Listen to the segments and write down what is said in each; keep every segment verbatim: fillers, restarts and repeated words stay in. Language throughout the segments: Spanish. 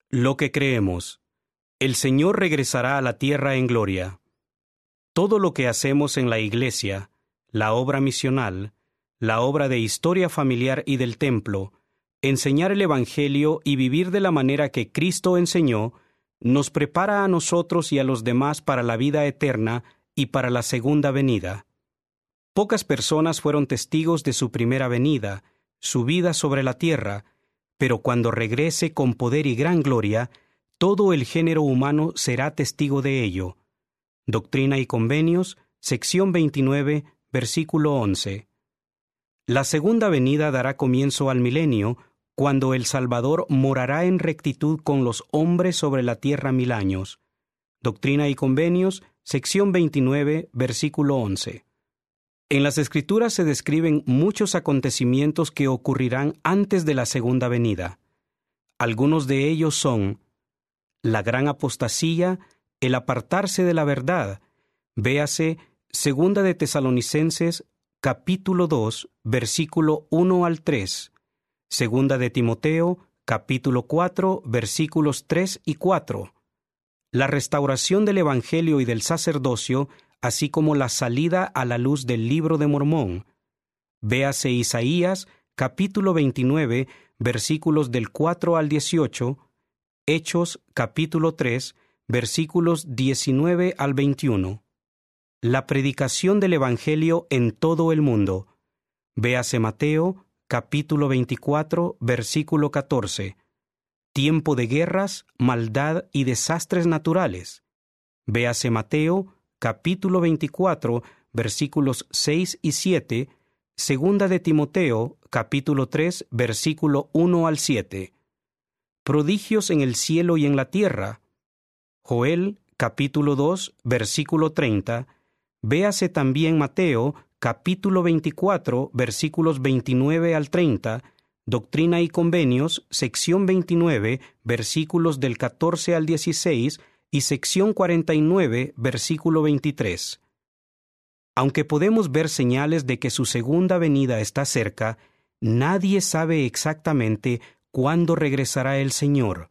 Lo que creemos. El Señor regresará a la tierra en gloria. Todo lo que hacemos en la Iglesia, la obra misional, la obra de historia familiar y del templo, enseñar el Evangelio y vivir de la manera que Cristo enseñó, nos prepara a nosotros y a los demás para la vida eterna y para la segunda venida. Pocas personas fueron testigos de su primera venida, su vida sobre la tierra, pero cuando regrese con poder y gran gloria, todo el género humano será testigo de ello. Doctrina y Convenios, sección veintinueve, versículo once. La segunda venida dará comienzo al milenio, cuando el Salvador morará en rectitud con los hombres sobre la tierra mil años. Doctrina y Convenios, sección veintinueve, versículo once. En las Escrituras se describen muchos acontecimientos que ocurrirán antes de la segunda venida. Algunos de ellos son la gran apostasía, el apartarse de la verdad. Véase Segunda de Tesalonicenses, capítulo dos, versículo uno al tres. Segunda de Timoteo, capítulo cuatro, versículos tres y cuatro. La restauración del Evangelio y del sacerdocio, así como la salida a la luz del Libro de Mormón. Véase Isaías, capítulo veintinueve, versículos del cuatro al dieciocho, Hechos, capítulo tres, versículos diecinueve al veintiuno. La predicación del Evangelio en todo el mundo. Véase Mateo, capítulo veinticuatro, versículo catorce. Tiempo de guerras, maldad y desastres naturales. Véase Mateo, capítulo veinticuatro, versículos seis y siete, Segunda de Timoteo, capítulo tres, versículo uno al siete. Prodigios en el cielo y en la tierra. Joel, capítulo dos, versículo treinta. Véase también Mateo, capítulo veinticuatro, versículos veintinueve al treinta, Doctrina y Convenios, sección veintinueve, versículos del catorce al dieciséis, y sección cuarenta y nueve, versículo veintitrés. Aunque podemos ver señales de que su segunda venida está cerca, nadie sabe exactamente cuándo regresará el Señor.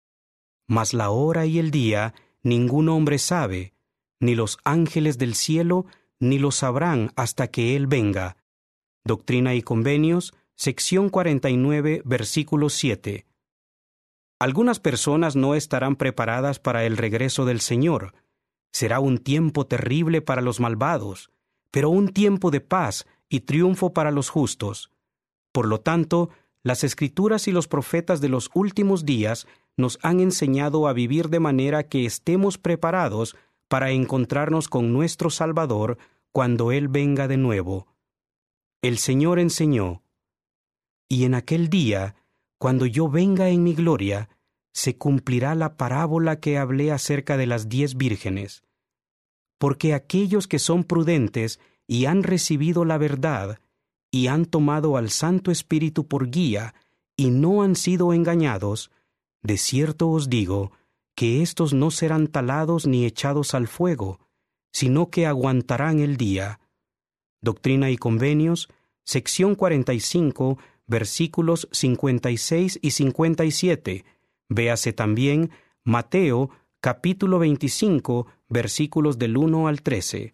Mas la hora y el día ningún hombre sabe, ni los ángeles del cielo, ni lo sabrán hasta que Él venga. Doctrina y Convenios, sección cuarenta y nueve, versículo siete. Algunas personas no estarán preparadas para el regreso del Señor. Será un tiempo terrible para los malvados, pero un tiempo de paz y triunfo para los justos. Por lo tanto, las Escrituras y los profetas de los últimos días nos han enseñado a vivir de manera que estemos preparados para encontrarnos con nuestro Salvador cuando Él venga de nuevo. El Señor enseñó: y en aquel día, cuando yo venga en mi gloria, se cumplirá la parábola que hablé acerca de las diez vírgenes. Porque aquellos que son prudentes y han recibido la verdad, y han tomado al Santo Espíritu por guía, y no han sido engañados, de cierto os digo, que éstos no serán talados ni echados al fuego, sino que aguantarán el día. Doctrina y Convenios, sección cuarenta y cinco, versículos cincuenta y seis y cincuenta y siete. Véase también Mateo, capítulo veinticinco, versículos del uno al trece.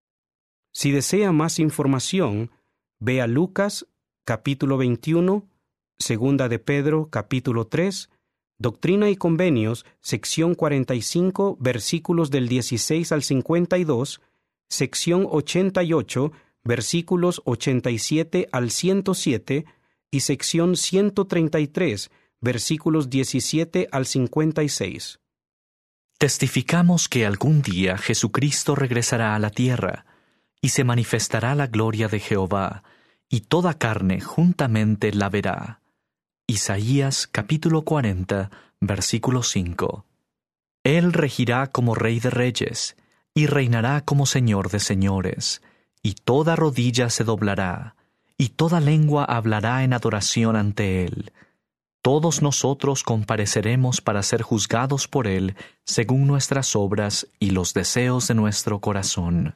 Si desea más información, vea Lucas, capítulo veintiuno, Segunda de Pedro, capítulo tres, Doctrina y Convenios, sección cuarenta y cinco, versículos del dieciséis al cincuenta y dos, sección ochenta y ocho, versículos ochenta y siete al ciento siete, y sección ciento treinta y tres, versículos diecisiete al cincuenta y seis. Testificamos que algún día Jesucristo regresará a la tierra, y se manifestará la gloria de Jehová, y toda carne juntamente la verá. Isaías capítulo cuarenta, versículo cinco. Él regirá como Rey de reyes, y reinará como Señor de señores, y toda rodilla se doblará, y toda lengua hablará en adoración ante Él. Todos nosotros compareceremos para ser juzgados por Él según nuestras obras y los deseos de nuestro corazón.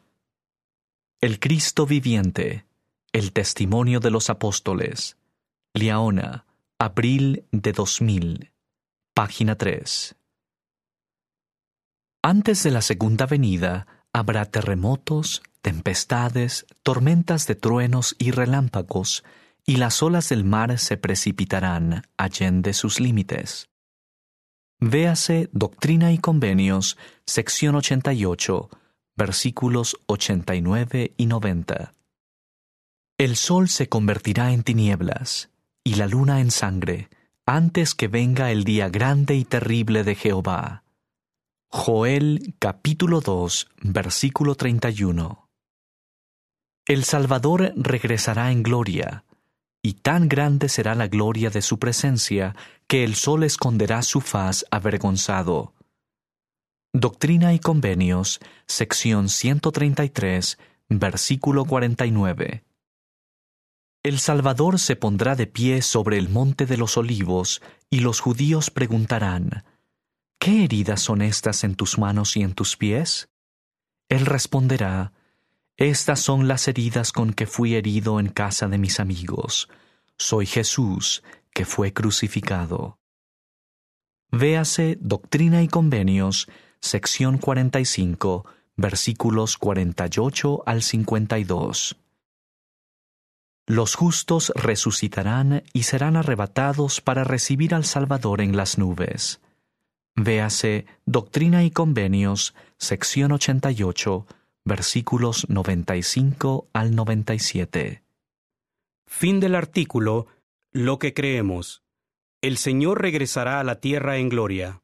El Cristo viviente, el testimonio de los apóstoles. Liaona, abril de dos mil. Página tres. Antes de la segunda venida, habrá terremotos, tempestades, tormentas de truenos y relámpagos, y las olas del mar se precipitarán allende sus límites. Véase Doctrina y Convenios, sección ochenta y ocho, versículos ochenta y nueve y noventa. El sol se convertirá en tinieblas, y la luna en sangre, antes que venga el día grande y terrible de Jehová. Joel capítulo dos, versículo treinta y uno. El Salvador regresará en gloria, y tan grande será la gloria de su presencia que el sol esconderá su faz avergonzado. Doctrina y Convenios, sección ciento treinta y tres, versículo cuarenta y nueve. El Salvador se pondrá de pie sobre el monte de los olivos, y los judíos preguntarán: ¿qué heridas son estas en tus manos y en tus pies? Él responderá: estas son las heridas con que fui herido en casa de mis amigos. Soy Jesús, que fue crucificado. Véase Doctrina y Convenios, sección cuarenta y cinco, versículos cuarenta y ocho al cincuenta y dos. Los justos resucitarán y serán arrebatados para recibir al Salvador en las nubes. Véase Doctrina y Convenios, sección ochenta y ocho, versículos noventa y cinco al noventa y siete. Fin del artículo. Lo que creemos. El Señor regresará a la tierra en gloria.